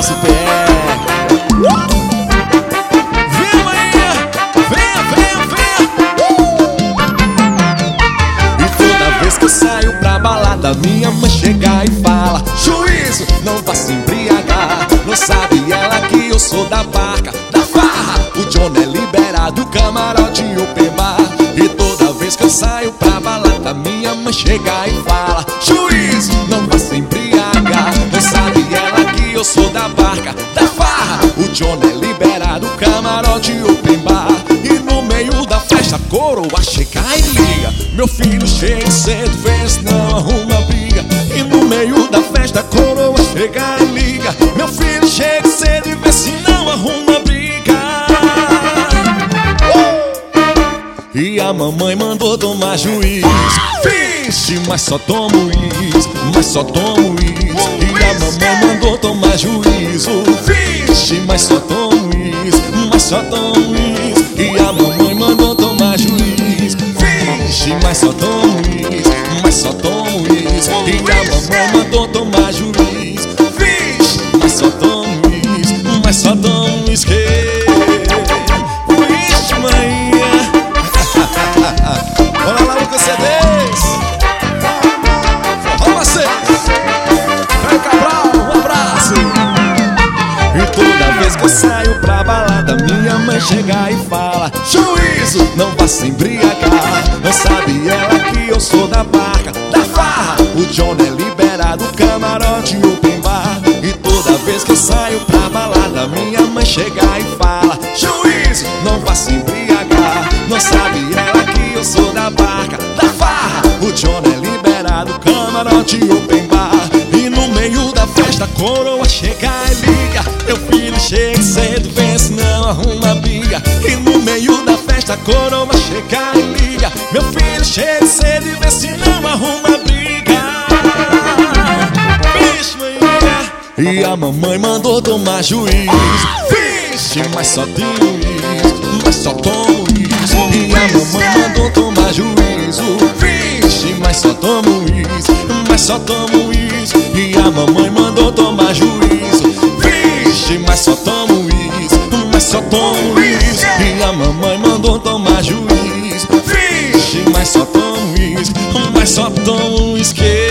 nosso pé. Vem, manhã, venha. E toda vez que eu saio pra balada, minha mãe chega e fala: juízo, não vá se embriagar. Não sabe ela que eu sou da barca, da farra. O John é liberado, camarote open bar. E toda vez que eu saio pra balada, minha mãe chega e fala: juízo, não vá se embriagar. Não sabe ela que eu sou da barca, da farra. O John é liberado, camarote open bar. E no meio da festa, a coroa chega e liga: meu filho chega cedo, vê se não arruma briga. E no meio da festa, a coroa chega e liga: meu filho chega cedo e vê se não arruma briga. E a mamãe mandou tomar juízo. Vixe, mas só tomo isso, mas só tomo isso. E a mamãe mandou tomar juízo. Vixe, mas só tomo isso, mas só tomo isso. E a mamãe mandou tomar juízo. Vixe, mas só tomo isso, mas só tomo isso. E a mamãe mandou tomar juízo. Vixe, mas só tomo isso, mas só tomo isso. Vixe, mãe. Olha lá, Lucas CDs. Olha vocês. Caio Cabral, um abraço. E toda vez que eu saio pra balada, minha mãe chega e fala: juízo, não vá se embriagar. Não sabe ela que eu sou da barca, da farra. O John é liberado, camarote open bar. E toda vez que eu saio pra balada, minha mãe chega e fala: juízo, não vá se embriagar. Não sabe ela que eu sou da barca, da farra. O John é liberado, camarote open bar. E no meio da festa, a coroa chega e liga: meu filho chega cedo, vê se não arruma briga. E no meio da festa, a coroa chega e liga: meu filho chega cedo e vê se não arruma briga. Vixe, manhã. E a mamãe mandou tomar juízo. Vixe, mas só tenho isso, mas só tomo isso. E a mamãe mandou tomar juízo. Vixe, mas só tomo isso, mas só tomo isso. E a mamãe mandou tomar juízo. Vixe, mas só tomo isso, mas só tomo isso. E a mamãe mandou tomar juízo. Vixe, mas só tomo isso, mas só tomo isso.